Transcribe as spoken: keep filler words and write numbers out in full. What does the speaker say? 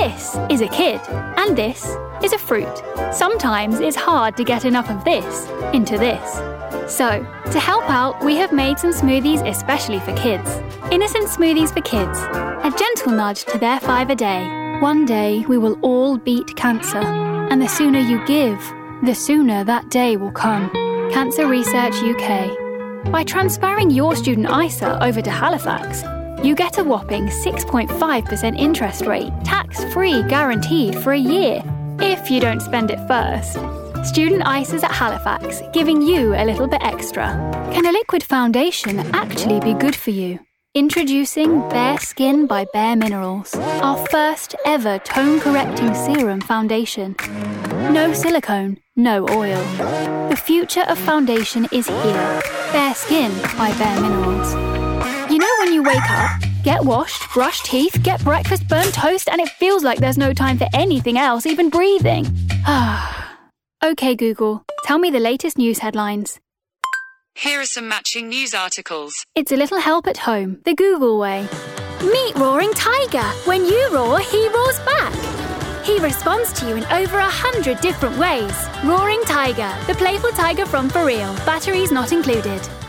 This is a kid, and this is a fruit. Sometimes it's hard to get enough of this into this. So, to help out, we have made some smoothies especially for kids. Innocent smoothies for kids. A gentle nudge to their five a day. One day we will all beat cancer. And the sooner you give, the sooner that day will come. Cancer Research U K. By transferring your student I S A over to Halifax, you get a whopping six point five percent interest rate, tax-free guaranteed for a year, if you don't spend it first. Student I S As at Halifax, giving you a little bit extra. Can a liquid foundation actually be good for you? Introducing Bare Skin by Bare Minerals, our first ever tone-correcting serum foundation. No silicone, no oil. The future of foundation is here. Bare Skin by Bare Minerals. You know when you wake up, get washed, brush teeth, get breakfast, burn toast, and it feels like there's no time for anything else, even breathing. Okay, Google, tell me the latest news headlines. Here are some matching news articles. It's a little help at home, the Google way. Meet Roaring Tiger. When you roar, he roars back. He responds to you in over a hundred different ways. Roaring Tiger, the playful tiger from For Real. Batteries not included.